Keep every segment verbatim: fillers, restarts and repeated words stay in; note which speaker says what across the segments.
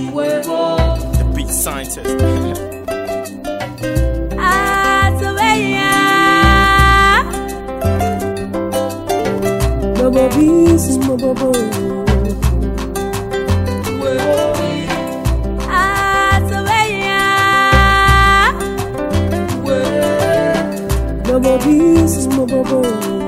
Speaker 1: The beat scientist.
Speaker 2: Bobo bees, bobo bobo. Bobo bees, bobo bobo.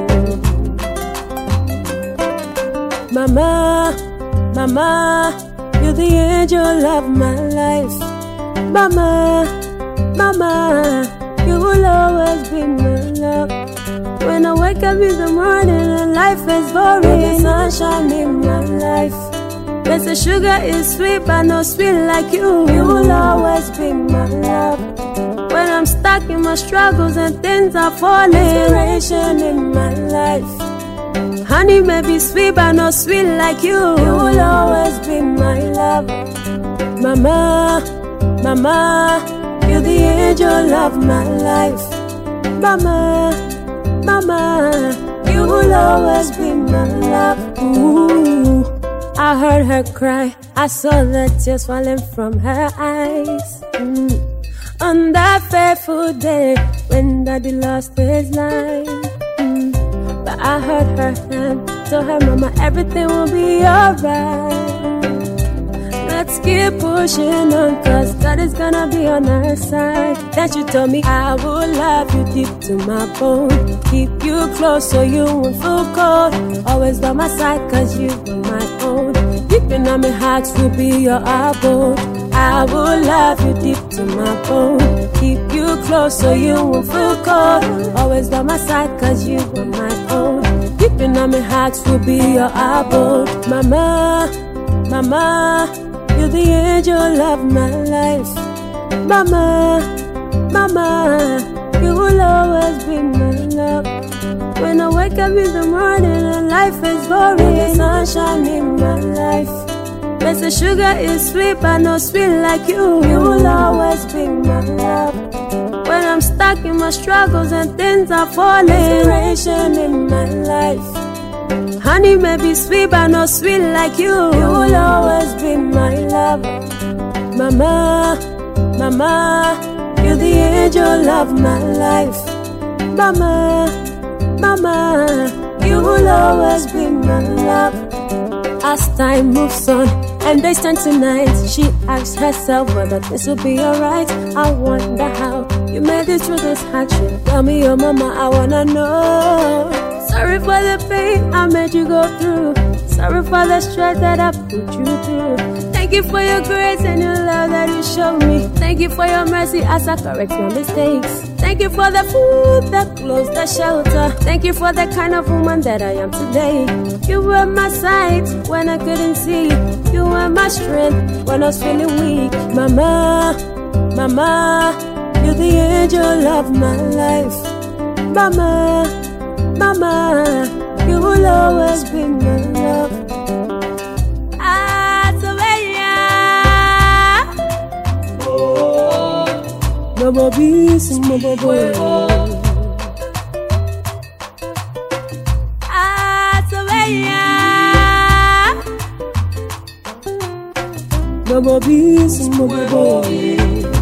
Speaker 2: Mama, mama, you're the angel of my life. Mama, mama, you will always be my love. When I wake up in the morning and life is boring, the sunshine in my life. They say sugar is sweet, but no sweet like you. You will always be my love. When I'm stuck in my struggles and things are falling, inspiration in my life. Honey may be sweet, but no sweet like you. You will always be my love. Mama, mama, you're the angel of my life. Mama, mama, you will always be my love. Ooh, I heard her cry, I saw the tears falling from her eyes. Mm. On that fateful day when Daddy lost his life. Mm. But I heard her hand, told her mama everything will be alright. Let's keep pushing on, cause God is gonna be on our side. That you told me I will love you deep to my bone, keep you close so you won't feel cold. Always by my side cause you are my own. Deep in my heart will be your abode. I will love you deep to my bone, keep you close so you won't feel cold. Always by my side cause you are my own. Deep in my heart will be your abode. Mama, mama, you're the angel of my life. Mama, mama, you will always be my love. When I wake up in the morning and life is boring, the sunshine in my life. They say sugar is sweet, but no sweet like you. You will always be my love. When I'm stuck in my struggles and things are falling, inspiration in my life. Honey may be sweet, but no sweet like you. You will always be my love. Mama, mama, you're the angel of my life. Mama, mama, you will always be my love. As time moves on and they stand tonight, she asks herself whether this will be alright. I wonder how you made it through this hardship. Tell me your mama, I wanna know. Sorry for the pain I made you go through. Sorry for the stress that I put you through. Thank you for your grace and your love that you showed me. Thank you for your mercy as I correct my mistakes. Thank you for the food, the clothes, the shelter. Thank you for the kind of woman that I am today. You were my sight when I couldn't see. You were my strength when I was feeling weak. Mama, mama, you're the angel of my life. Mama, mama, you will always be my love. Bobo bees, bobo bobo. Bobo bees, bobo bobo.